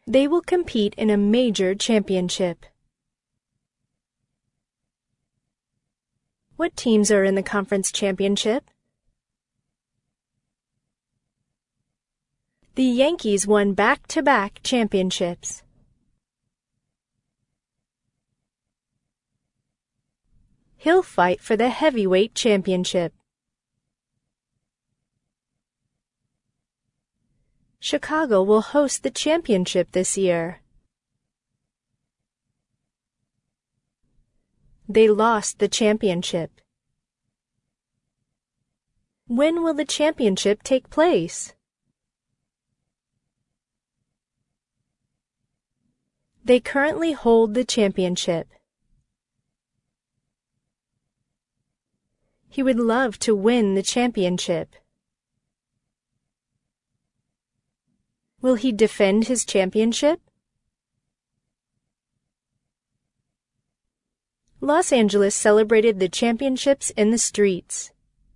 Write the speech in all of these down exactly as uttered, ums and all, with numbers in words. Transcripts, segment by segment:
They will compete in a major championship. What teams are in the conference championship? The Yankees won back-to-back championships. He'll fight for the heavyweight championship. Chicago will host the championship this year. They lost the championship. When will the championship take place? They currently hold the championship. He would love to win the championship. Will he defend his championship? Los Angeles celebrated the championships in the streets.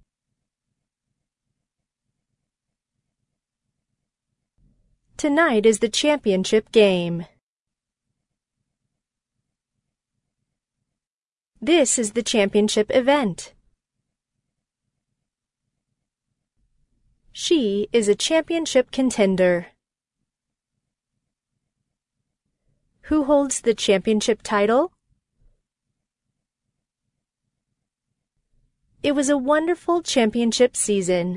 Tonight is the championship game. This is the championship event. She is a championship contender. Who holds the championship title? It was a wonderful championship season.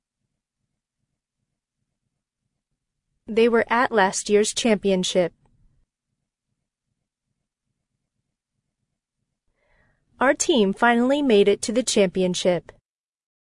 They were at last year's championship. Our team finally made it to the championship.